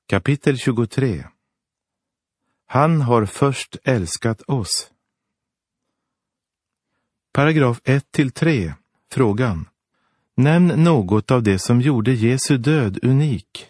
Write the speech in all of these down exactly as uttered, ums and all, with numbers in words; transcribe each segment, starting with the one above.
Kapitel tjugotre. Han har först älskat oss. Paragraf ett till tre. Frågan. Nämn något av det som gjorde Jesu död unik.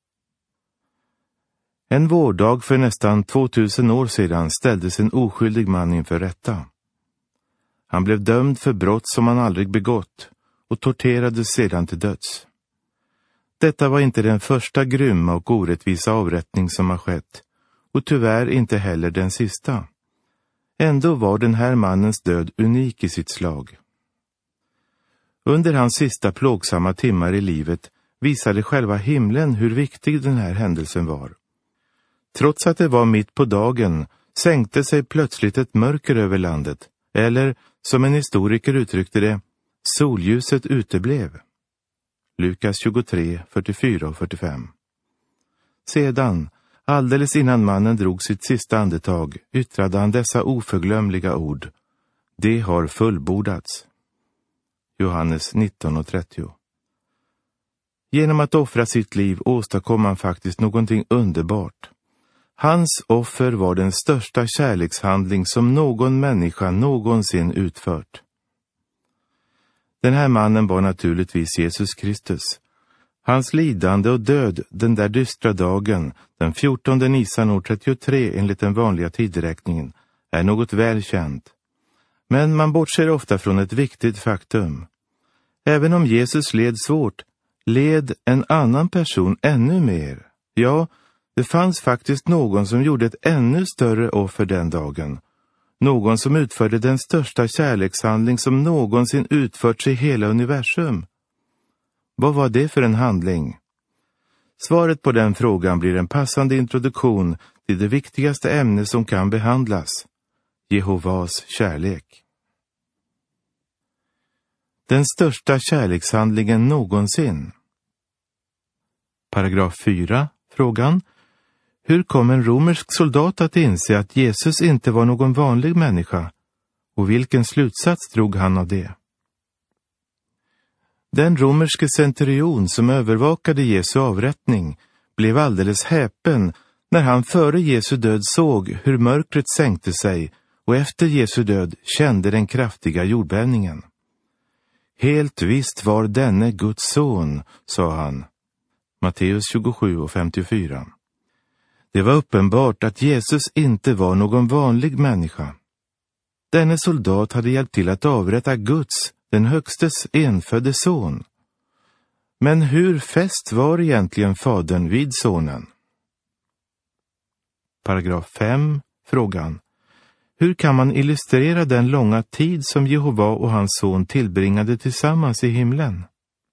En vårdag för nästan tvåtusen år sedan ställdes en oskyldig man inför rätta. Han blev dömd för brott som han aldrig begått och torterades sedan till döds. Detta var inte den första grymma och orättvisa avrättning som har skett, och tyvärr inte heller den sista. Ändå var den här mannens död unik i sitt slag. Under hans sista plågsamma timmar i livet visade själva himlen hur viktig den här händelsen var. Trots att det var mitt på dagen sänkte sig plötsligt ett mörker över landet, eller, som en historiker uttryckte det, solljuset uteblev. Lukas tjugotre, fyrtiofyra och fyrtiofem. Sedan, alldeles innan mannen drog sitt sista andetag, yttrade han dessa oförglömliga ord. Det har fullbordats. Johannes nitton och trettio. Genom att offra sitt liv åstadkom han faktiskt någonting underbart. Hans offer var den största kärlekshandling som någon människa någonsin utfört. Den här mannen var naturligtvis Jesus Kristus. Hans lidande och död den där dystra dagen, den fjortonde Nisan år trettiotre enligt den vanliga tideräkningen, är något väl känt. Men man bortser ofta från ett viktigt faktum. Även om Jesus led svårt, led en annan person ännu mer. Ja, det fanns faktiskt någon som gjorde ett ännu större offer den dagen. Någon som utförde den största kärlekshandling som någonsin utförts i hela universum. Vad var det för en handling? Svaret på den frågan blir en passande introduktion till det viktigaste ämne som kan behandlas. Jehovas kärlek. Den största kärlekshandlingen någonsin. Paragraf fyra. Frågan. Hur kom en romersk soldat att inse att Jesus inte var någon vanlig människa? Och vilken slutsats drog han av det? Den romerske centurion som övervakade Jesu avrättning blev alldeles häpen när han före Jesu död såg hur mörkret sänkte sig och efter Jesu död kände den kraftiga jordbävningen. Helt visst var denne Guds son, sa han. Matteus tjugosju och femtiofyra. Det var uppenbart att Jesus inte var någon vanlig människa. Denne soldat hade hjälpt till att avrätta Guds, den högstes enfödde son. Men hur fäst var egentligen fadern vid sonen? Paragraf fem. Frågan. Hur kan man illustrera den långa tid som Jehova och hans son tillbringade tillsammans i himlen?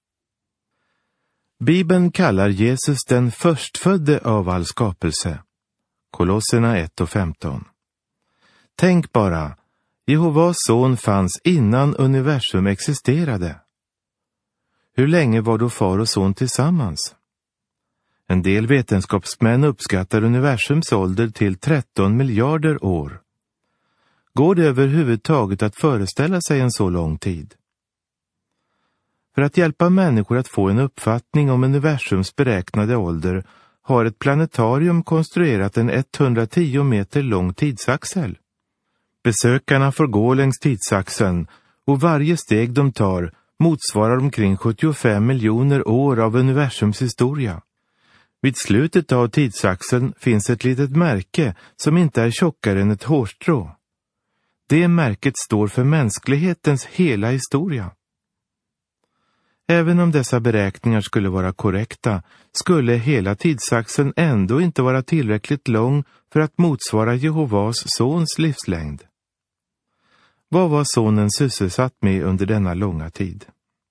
Bibeln kallar Jesus den förstfödde av all skapelse. Kolosserna ett och femton. Tänk bara, Jehovas son fanns innan universum existerade. Hur länge var då far och son tillsammans? En del vetenskapsmän uppskattar universums ålder till tretton miljarder år. Går det överhuvudtaget att föreställa sig en så lång tid? För att hjälpa människor att få en uppfattning om universums beräknade ålder har ett planetarium konstruerat en etthundratio meter lång tidsaxel. Besökarna får gå längs tidsaxeln och varje steg de tar motsvarar omkring sjuttiofem miljoner år av universums historia. Vid slutet av tidsaxeln finns ett litet märke som inte är tjockare än ett hårstrå. Det märket står för mänsklighetens hela historia. Även om dessa beräkningar skulle vara korrekta, skulle hela tidsaxeln ändå inte vara tillräckligt lång för att motsvara Jehovas sons livslängd. Vad var sonen sysselsatt med under denna långa tid?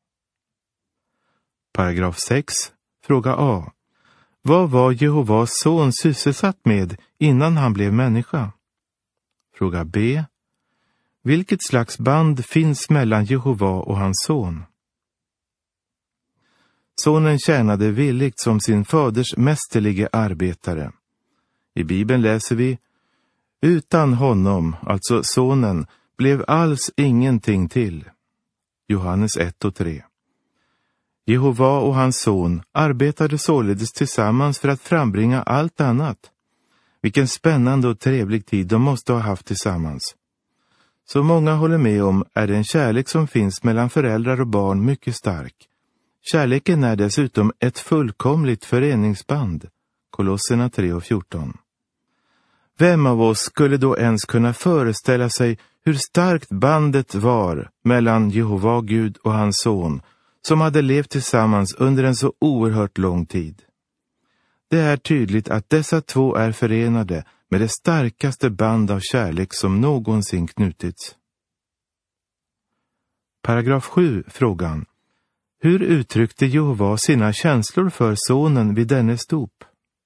Paragraf sex. Fråga A. Vad var Jehovas son sysselsatt med innan han blev människa? Fråga B. Vilket slags band finns mellan Jehova och hans son? Sonen tjänade villigt som sin faders mästerlige arbetare. I Bibeln läser vi: utan honom, alltså sonen, blev alls ingenting till. Johannes ett och tre. Jehova och hans son arbetade således tillsammans för att frambringa allt annat. Vilken spännande och trevlig tid de måste ha haft tillsammans. Så många håller med om är den kärlek som finns mellan föräldrar och barn mycket stark. Kärleken är dessutom ett fullkomligt föreningsband. Kolosserna tre och fjorton. Vem av oss skulle då ens kunna föreställa sig hur starkt bandet var mellan Jehova Gud och hans son, som hade levt tillsammans under en så oerhört lång tid? Det är tydligt att dessa två är förenade med det starkaste band av kärlek som någonsin knutits. Paragraf sju, frågan. Hur uttryckte Jehova sina känslor för sonen vid dennes dop?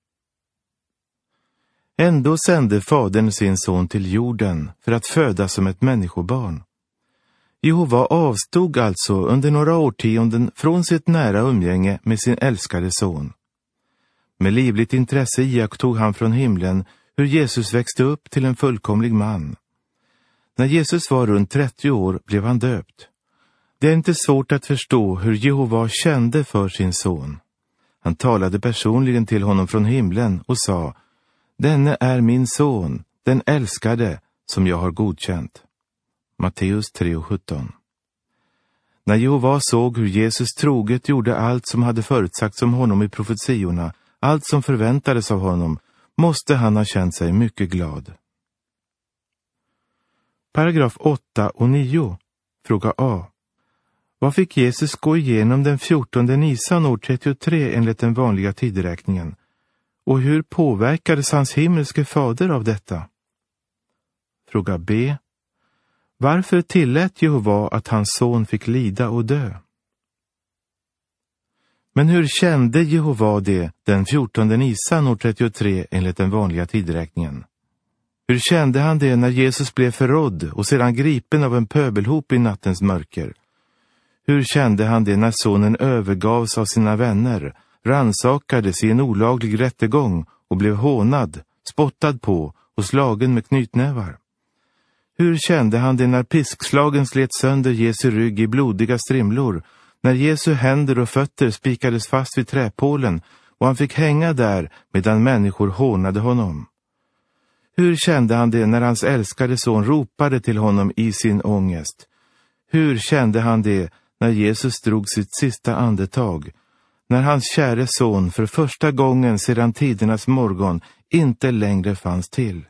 Ändå sände fadern sin son till jorden för att födas som ett människobarn. Jehova avstod alltså under några årtionden från sitt nära umgänge med sin älskade son. Med livligt intresse iakttog han från himlen hur Jesus växte upp till en fullkomlig man. När Jesus var runt trettio år blev han döpt. Det är inte svårt att förstå hur Jehova kände för sin son. Han talade personligen till honom från himlen och sa: Denne är min son, den älskade, som jag har godkänt. Matteus tre och sjutton. När Jehova såg hur Jesus troget gjorde allt som hade förutsagts om honom i profetiorna, allt som förväntades av honom, måste han ha känt sig mycket glad. Paragraf åtta och nio. Fråga A. Vad fick Jesus gå igenom den fjortonde Nisan år trettiotre enligt den vanliga tideräkningen? Och hur påverkades hans himmelske fader av detta? Fråga B. Varför tillät Jehova att hans son fick lida och dö? Men hur kände Jehova det den fjortonde Nisan år trettiotre enligt den vanliga tideräkningen? Hur kände han det när Jesus blev förrådd och sedan gripen av en pöbelhop i nattens mörker? Hur kände han det när sonen övergavs av sina vänner, rannsakades i en olaglig rättegång och blev hånad, spottad på och slagen med knytnävar? Hur kände han det när piskslagen slet sönder Jesu rygg i blodiga strimlor, när Jesu händer och fötter spikades fast vid träpålen och han fick hänga där medan människor hånade honom? Hur kände han det när hans älskade son ropade till honom i sin ångest? Hur kände han det när Jesus drog sitt sista andetag, när hans käre son för första gången sedan tidernas morgon inte längre fanns till?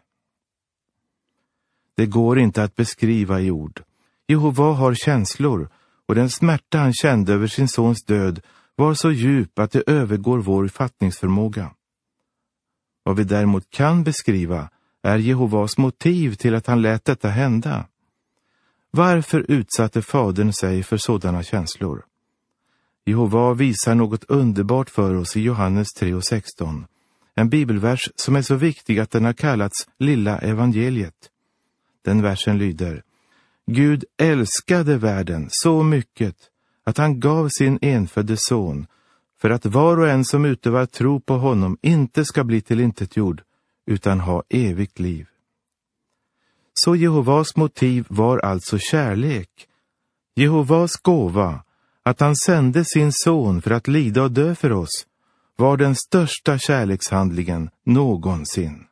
Det går inte att beskriva i ord. Jehova har känslor, och den smärta han kände över sin sons död var så djup att det övergår vår fattningsförmåga. Vad vi däremot kan beskriva är Jehovas motiv till att han lät detta hända. Varför utsatte fadern sig för sådana känslor? Jehova visar något underbart för oss i Johannes tre och sexton. En bibelvers som är så viktig att den har kallats Lilla evangeliet. Den versen lyder: Gud älskade världen så mycket att han gav sin enfödde son, för att var och en som utövar tro på honom inte ska bli tillintetgjord, utan ha evigt liv. Så Jehovas motiv var alltså kärlek. Jehovas gåva, att han sände sin son för att lida och dö för oss, var den största kärlekshandlingen någonsin.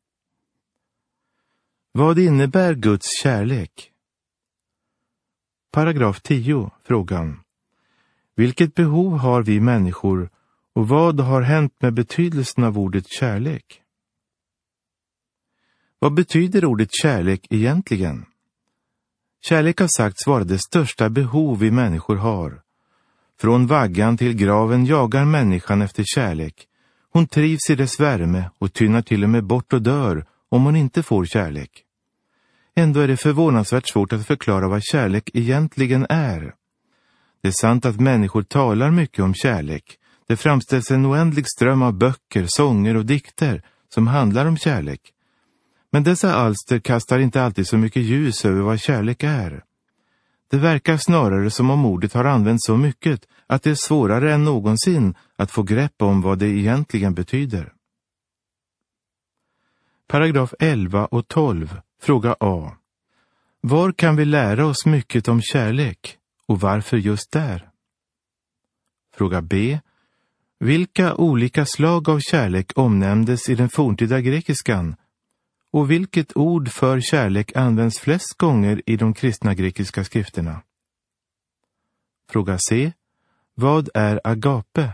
Vad innebär Guds kärlek? Paragraf tio, frågan. Vilket behov har vi människor och vad har hänt med betydelsen av ordet kärlek? Vad betyder ordet kärlek egentligen? Kärlek har sagts vara det största behov vi människor har. Från vaggan till graven jagar människan efter kärlek. Hon trivs i dess värme och tynar till och med bort och dör om hon inte får kärlek. Ändå är det förvånansvärt svårt att förklara vad kärlek egentligen är. Det är sant att människor talar mycket om kärlek. Det framställs en oändlig ström av böcker, sånger och dikter som handlar om kärlek. Men dessa alster kastar inte alltid så mycket ljus över vad kärlek är. Det verkar snarare som om ordet har använts så mycket att det är svårare än någonsin att få grepp om vad det egentligen betyder. Paragraf elva och tolv, fråga A. Var kan vi lära oss mycket om kärlek och varför just där? Fråga B. Vilka olika slag av kärlek omnämndes i den forntida grekiskan? Och vilket ord för kärlek används flest gånger i de kristna grekiska skrifterna? Fråga C. Vad är agape?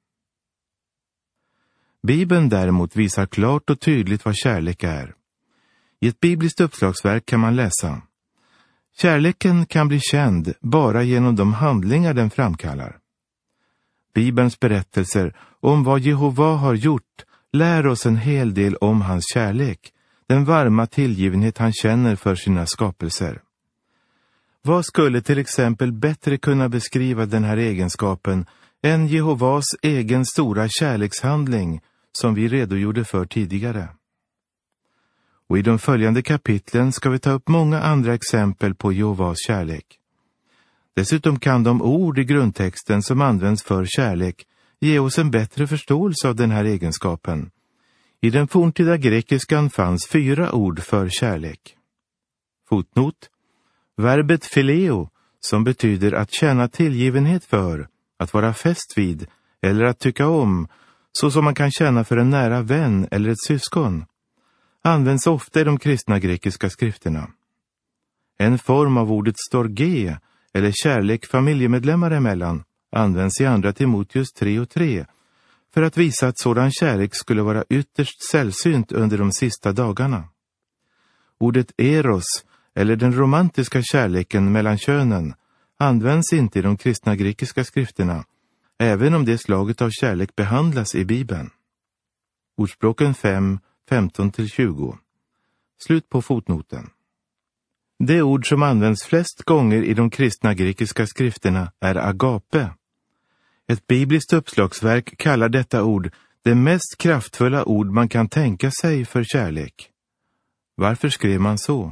Bibeln däremot visar klart och tydligt vad kärlek är. I ett bibliskt uppslagsverk kan man läsa: kärleken kan bli känd bara genom de handlingar den framkallar. Bibelns berättelser om vad Jehova har gjort lär oss en hel del om hans kärlek, den varma tillgivenhet han känner för sina skapelser. Vad skulle till exempel bättre kunna beskriva den här egenskapen än Jehovas egen stora kärlekshandling som vi redogjorde för tidigare? Och i de följande kapitlen ska vi ta upp många andra exempel på Jehovas kärlek. Dessutom kan de ord i grundtexten som används för kärlek ge oss en bättre förståelse av den här egenskapen. I den forntida grekiskan fanns fyra ord för kärlek. Fotnot. Verbet phileo, som betyder att känna tillgivenhet för, att vara fäst vid eller att tycka om, så som man kan känna för en nära vän eller ett syskon, används ofta i de kristna grekiska skrifterna. En form av ordet storge, eller kärlek familjemedlemmar emellan, används i andra Timoteus tre och tre för att visa att sådan kärlek skulle vara ytterst sällsynt under de sista dagarna. Ordet eros, eller den romantiska kärleken mellan könen, används inte i de kristna grekiska skrifterna, även om det slaget av kärlek behandlas i Bibeln. Ordspråken fem, femton till tjugo. Slut på fotnoten. Det ord som används flest gånger i de kristna grekiska skrifterna är agape. Ett bibliskt uppslagsverk kallar detta ord det mest kraftfulla ord man kan tänka sig för kärlek. Varför skrev man så?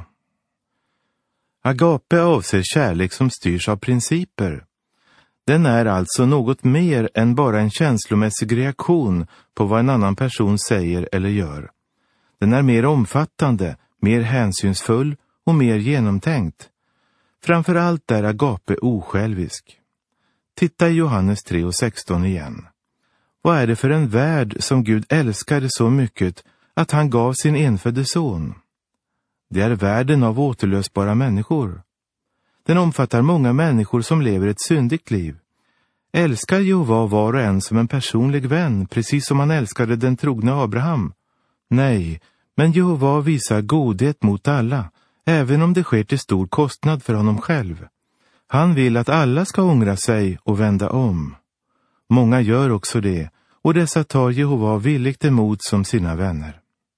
Agape avser kärlek som styrs av principer. Den är alltså något mer än bara en känslomässig reaktion på vad en annan person säger eller gör. Den är mer omfattande, mer hänsynsfull och mer genomtänkt. Framförallt är agape osjälvisk. Titta i Johannes tre och sexton igen. Vad är det för en värld som Gud älskade så mycket att han gav sin enfödde son? Det är världen av återlösbara människor. Den omfattar många människor som lever ett syndigt liv. Älskar Jehova var och en som en personlig vän, precis som han älskade den trogna Abraham? Nej, men Jehova visar godhet mot alla, även om det sker till stor kostnad för honom själv. Han vill att alla ska ångra sig och vända om. Många gör också det, och dessa tar Jehova villigt emot som sina vänner.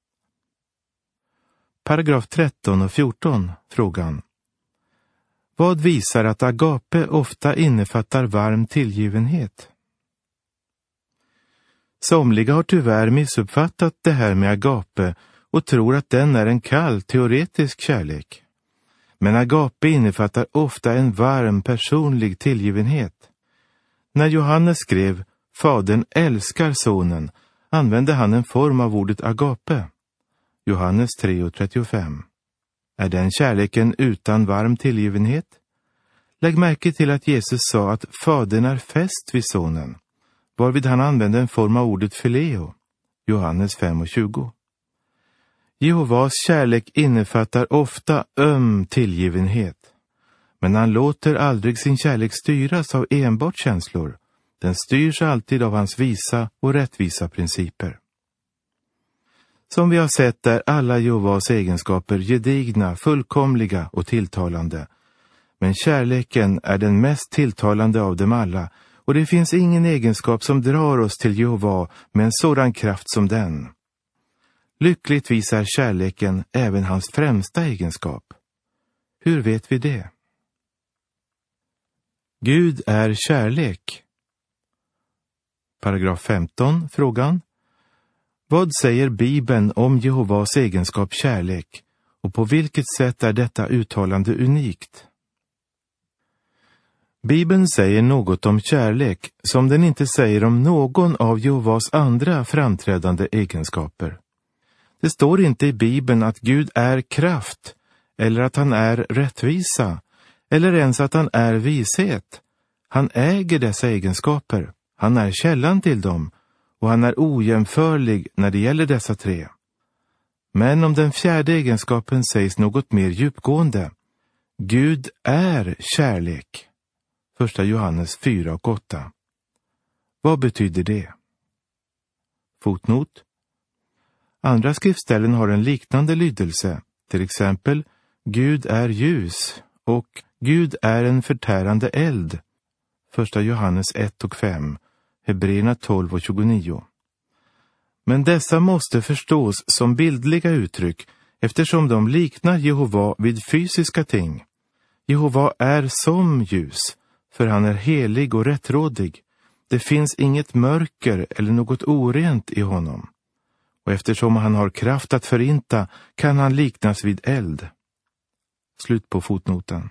Paragraf tretton och fjorton, frågan. Vad visar att agape ofta innefattar varm tillgivenhet? Somliga har tyvärr missuppfattat det här med agape och tror att den är en kall teoretisk kärlek. Men agape innefattar ofta en varm personlig tillgivenhet. När Johannes skrev "Fadern älskar sonen" använde han en form av ordet agape. Johannes tre och trettiofem. Är den kärleken utan varm tillgivenhet? Lägg märke till att Jesus sa att Fadern är fäst vid sonen, varvid han använde en form av ordet phileo. Johannes fem och tjugo. Jehovas kärlek innefattar ofta öm tillgivenhet, men han låter aldrig sin kärlek styras av enbart känslor. Den styrs alltid av hans visa och rättvisa principer. Som vi har sett är alla Jehovas egenskaper gedigna, fullkomliga och tilltalande. Men kärleken är den mest tilltalande av dem alla, och det finns ingen egenskap som drar oss till Jehova med en sådan kraft som den. Lyckligtvis är kärleken även hans främsta egenskap. Hur vet vi det? Gud är kärlek. Paragraf femton, frågan. Vad säger Bibeln om Jehovas egenskap kärlek, och på vilket sätt är detta uttalande unikt? Bibeln säger något om kärlek som den inte säger om någon av Jehovas andra framträdande egenskaper. Det står inte i Bibeln att Gud är kraft, eller att han är rättvisa, eller ens att han är vishet. Han äger dessa egenskaper. Han är källan till dem, och han är ojämförlig när det gäller dessa tre. Men om den fjärde egenskapen sägs något mer djupgående. Gud är kärlek. Första Johannes fyra och åtta. Vad betyder det? Fotnot. Andra skriftställen har en liknande lydelse, till exempel Gud är ljus och Gud är en förtärande eld. Första Johannes ett och fem, Hebreerna tolv och tjugonio. Men dessa måste förstås som bildliga uttryck eftersom de liknar Jehova vid fysiska ting. Jehova är som ljus, för han är helig och rättrådig. Det finns inget mörker eller något orent i honom. Och eftersom han har kraft att förinta kan han liknas vid eld. Slut på fotnoten.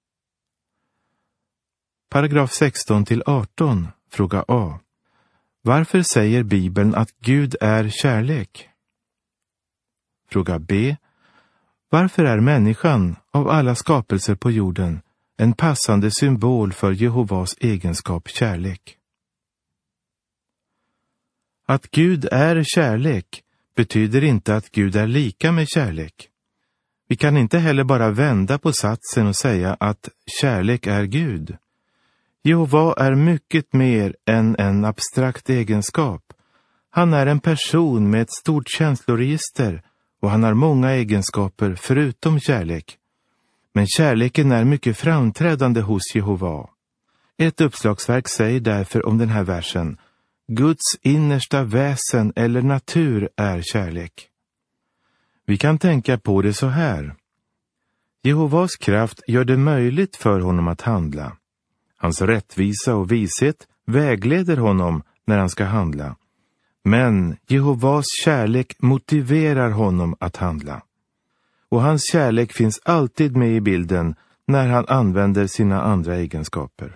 Paragraf sexton till arton, fråga A. Varför säger Bibeln att Gud är kärlek? Fråga B. Varför är människan, av alla skapelser på jorden, en passande symbol för Jehovas egenskap kärlek? Att Gud är kärlek betyder inte att Gud är lika med kärlek. Vi kan inte heller bara vända på satsen och säga att kärlek är Gud. Jehova är mycket mer än en abstrakt egenskap. Han är en person med ett stort känsloregister och han har många egenskaper förutom kärlek. Men kärleken är mycket framträdande hos Jehova. Ett uppslagsverk säger därför om den här versen: Guds innersta väsen eller natur är kärlek. Vi kan tänka på det så här. Jehovas kraft gör det möjligt för honom att handla. Hans rättvisa och vishet vägleder honom när han ska handla. Men Jehovas kärlek motiverar honom att handla. Och hans kärlek finns alltid med i bilden när han använder sina andra egenskaper.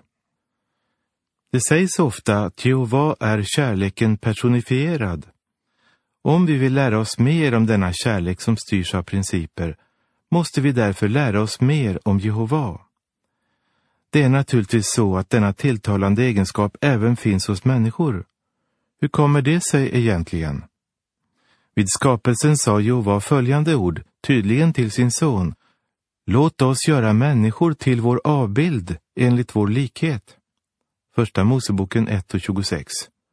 Det sägs ofta att Jehova är kärleken personifierad. Om vi vill lära oss mer om denna kärlek som styrs av principer, måste vi därför lära oss mer om Jehova. Det är naturligtvis så att denna tilltalande egenskap även finns hos människor. Hur kommer det sig egentligen? Vid skapelsen sa Jehova följande ord, tydligen till sin son: Låt oss göra människor till vår avbild enligt vår likhet. Första Moseboken ett och tjugosex.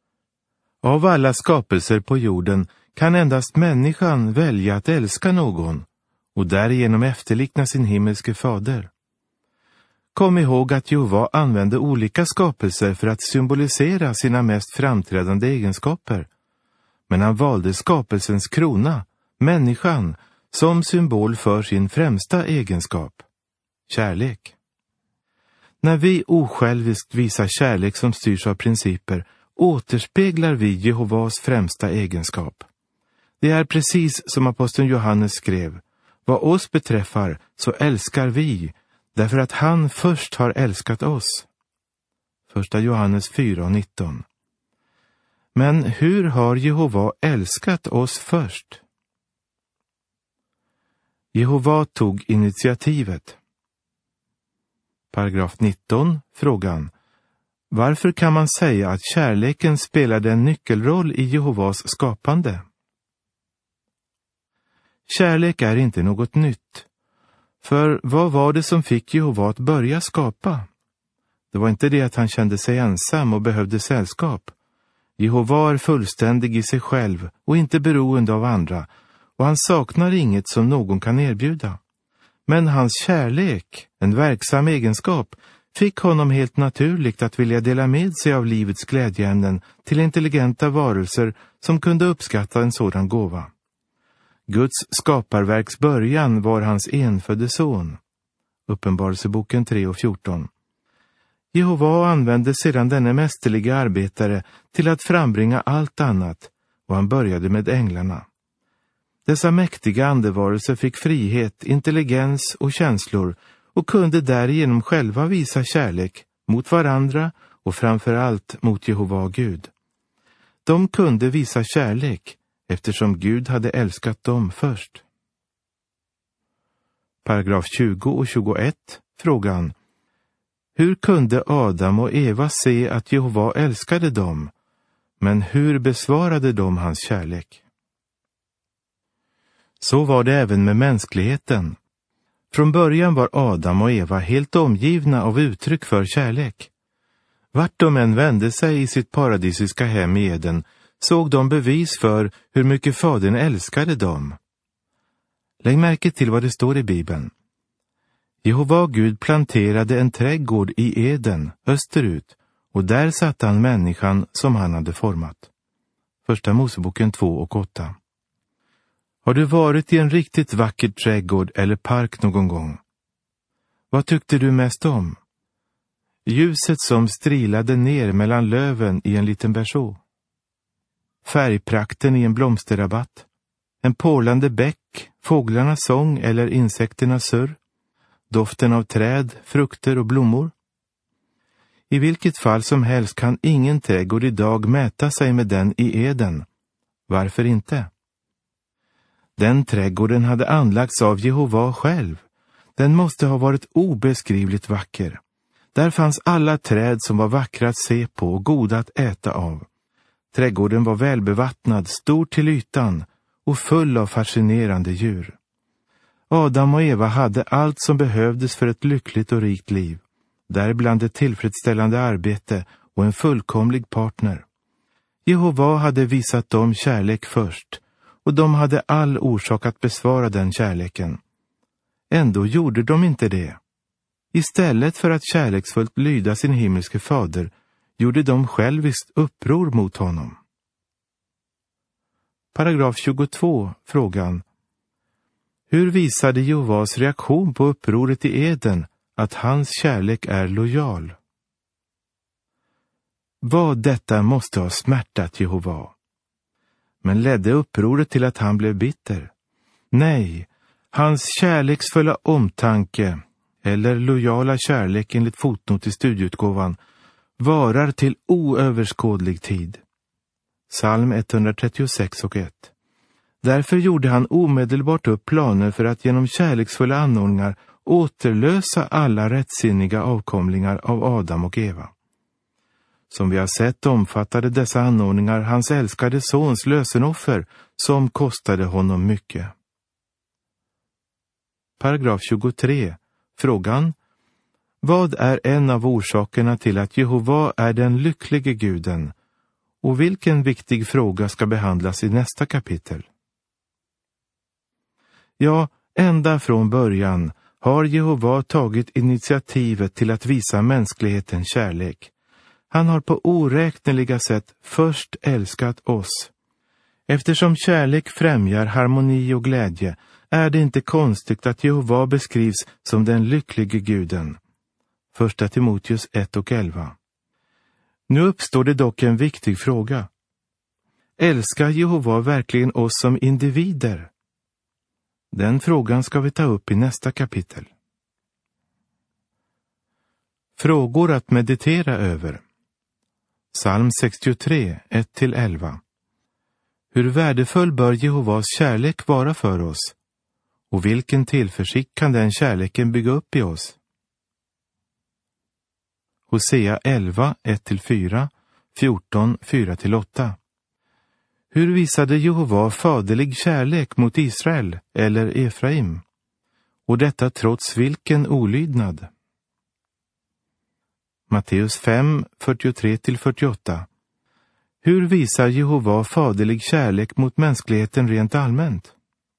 Av alla skapelser på jorden kan endast människan välja att älska någon och därigenom efterlikna sin himmelske fader. Kom ihåg att Jehova använde olika skapelser för att symbolisera sina mest framträdande egenskaper. Men han valde skapelsens krona, människan, som symbol för sin främsta egenskap, kärlek. När vi osjälviskt visar kärlek som styrs av principer, återspeglar vi Jehovas främsta egenskap. Det är precis som aposteln Johannes skrev: Vad oss beträffar så älskar vi, därför att han först har älskat oss. Första Johannes fyra och nitton. Men hur har Jehova älskat oss först? Jehova tog initiativet. Paragraf nitton, frågan: Varför kan man säga att kärleken spelade en nyckelroll i Jehovas skapande? Kärlek är inte något nytt. För vad var det som fick Jehova att börja skapa? Det var inte det att han kände sig ensam och behövde sällskap. Jehova är fullständig i sig själv och inte beroende av andra, och han saknar inget som någon kan erbjuda. Men hans kärlek, en verksam egenskap, fick honom helt naturligt att vilja dela med sig av livets glädjeämnen till intelligenta varelser som kunde uppskatta en sådan gåva. Guds skaparverks början var hans enfödde son. Uppenbarelseboken tre och fjorton. Jehova använde sedan denne mästerliga arbetare till att frambringa allt annat, och han började med änglarna. Dessa mäktiga andevarelser fick frihet, intelligens och känslor och kunde därigenom själva visa kärlek mot varandra och framför allt mot Jehova Gud. De kunde visa kärlek eftersom Gud hade älskat dem först. Paragraf tjugo och tjugoett, frågan: Hur kunde Adam och Eva se att Jehova älskade dem? Men hur besvarade de hans kärlek? Så var det även med mänskligheten. Från början var Adam och Eva helt omgivna av uttryck för kärlek. Vart de än vände sig i sitt paradisiska hem i Eden såg de bevis för hur mycket Fadern älskade dem. Lägg märke till vad det står i Bibeln. Jehova Gud planterade en trädgård i Eden, österut, och där satt han människan som han hade format. Första Moseboken två och åtta. Har du varit i en riktigt vacker trädgård eller park någon gång? Vad tyckte du mest om? Ljuset som strilade ner mellan löven i en liten berså? Färgprakten i en blomsterrabatt? En porlande bäck, fåglarnas sång eller insekternas surr? Doften av träd, frukter och blommor? I vilket fall som helst kan ingen trädgård idag mäta sig med den i Eden. Varför inte? Den trädgården hade anlagts av Jehova själv. Den måste ha varit obeskrivligt vacker. Där fanns alla träd som var vackra att se på och goda att äta av. Trädgården var välbevattnad, stor till ytan och full av fascinerande djur. Adam och Eva hade allt som behövdes för ett lyckligt och rikt liv. Däribland ett tillfredsställande arbete och en fullkomlig partner. Jehova hade visat dem kärlek först, och de hade all orsak att besvara den kärleken. Ändå gjorde de inte det. Istället för att kärleksfullt lyda sin himmelske fader gjorde de själviskt uppror mot honom. Paragraf tjugotvå, frågan: hur visade Jehovas reaktion på upproret i Eden att hans kärlek är lojal? Vad detta måste ha smärtat Jehova. Men ledde upproret till att han blev bitter? Nej, hans kärleksfulla omtanke, eller lojala kärlek enligt fotnot i studieutgåvan, varar till oöverskådlig tid. Psalm etthundratrettiosex och ett. Därför gjorde han omedelbart upp planer för att genom kärleksfulla anordningar återlösa alla rättsinniga avkomlingar av Adam och Eva. Som vi har sett omfattade dessa anordningar hans älskade sons lösenoffer, som kostade honom mycket. Paragraf tjugotre, frågan: vad är en av orsakerna till att Jehova är den lycklige guden, och vilken viktig fråga ska behandlas i nästa kapitel? Ja, ända från början har Jehova tagit initiativet till att visa mänskligheten kärlek. Han har på oräkneliga sätt först älskat oss. Eftersom kärlek främjar harmoni och glädje är det inte konstigt att Jehova beskrivs som den lycklige guden. Första Timoteus ett och elva. Nu uppstår det dock en viktig fråga. Älskar Jehova verkligen oss som individer? Den frågan ska vi ta upp i nästa kapitel. Frågor att meditera över. Psalm sextiotre, ett till elva. Hur värdefull bör Jehovas kärlek vara för oss? Och vilken tillförsikt kan den kärleken bygga upp i oss? Hosea elva, ett till fyra, fjorton, fyra till åtta. Hur visade Jehova faderlig kärlek mot Israel eller Efraim? Och detta trots vilken olydnad? Matteus fem, fyrtiotre till fyrtioåtta. Hur visar Jehova faderlig kärlek mot mänskligheten rent allmänt?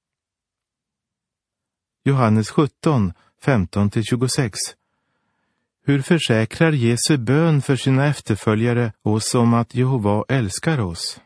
Johannes sjutton, femton till tjugosex. Hur försäkrar Jesu bön för sina efterföljare oss om att Jehova älskar oss?